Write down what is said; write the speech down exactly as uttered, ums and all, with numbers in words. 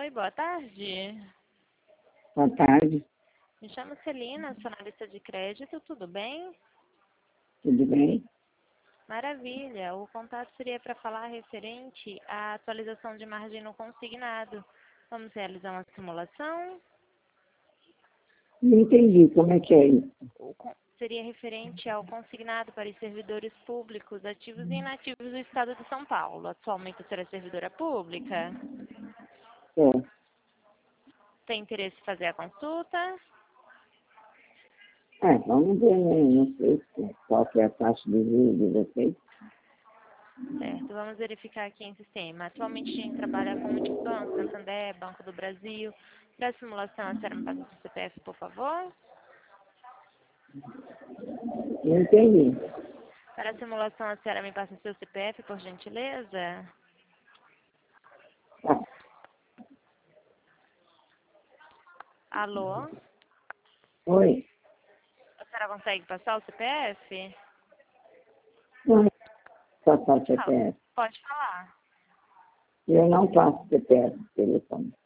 Oi, boa tarde. Boa tarde, Me chamo Celina, sou analista de crédito, tudo bem? tudo bem? Maravilha. O contato seria para falar referente à atualização de margem no consignado. Vamos realizar uma simulação. Não entendi como é que é isso. O con- seria referente ao consignado para os servidores públicos ativos e inativos do Estado de São Paulo. Atualmente será servidora pública. É. Tem interesse em fazer a consulta? Ah, vamos ver, né? Não sei se- qual que é a taxa de juros de vocês. Certo, vamos verificar aqui em sistema. Atualmente a gente trabalha com Multibanco, Santander, Banco do Brasil. Para a simulação, a senhora me passa o seu C P F, por favor? Não entendi. Para a simulação, a senhora me passa o seu C P F, por gentileza? Tá. Alô? Oi. A senhora consegue passar o C P F? Não, passar Fala. C P F. Pode falar. Eu não passo C P F no telefone.